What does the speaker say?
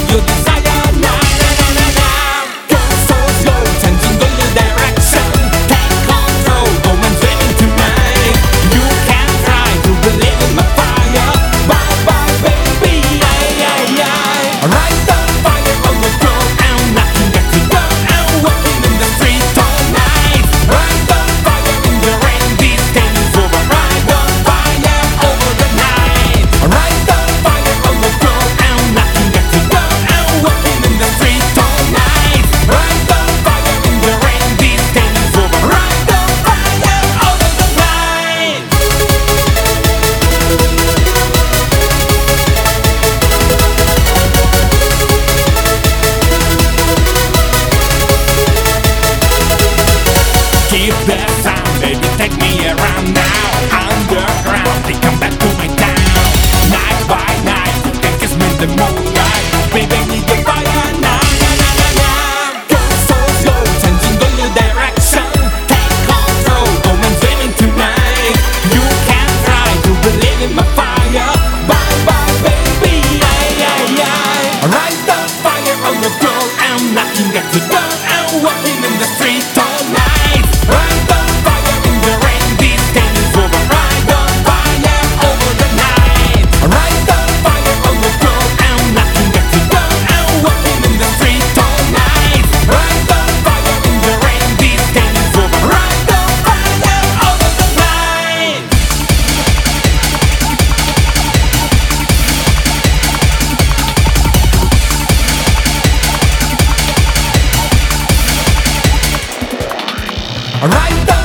your desire. Na na na na na. Go so slow, 전진도 your direction. Take control, oh I'm dreaming tonight. You can try to believe in my fire. Bye bye baby, ay ay ay. Light the fire on the floor, I'm knocking at the door. I'm walking in the street all night. Light the fire in the rain, this game is over. Light the fire over the night. Light the fire on the floor, I'm knocking at the door. I'm walking in the street all night. Light the fire in the rain, this game is over. Light the fire over the night. Keep that sound, baby, take me around now. Underground, they come back to my town. Night by night, you can kiss me in the moonlight. Baby, need the fire now, na na na na. Go so slow, changing all your direction. Take control, oh I'm dreaming tonight. You can try to believe in my fire. Bye bye baby, ay ay ay. Light the fire on the floor, I'm knocking at the door. I'm walking in the street all night. Light the fire in the rain, this game is over. Light the fire over the night. Light the fire on the floor, I'm knocking at the door. I'm walking in the street all night. Light the fire in the rain, this game is over. Light the fire over the night. Light the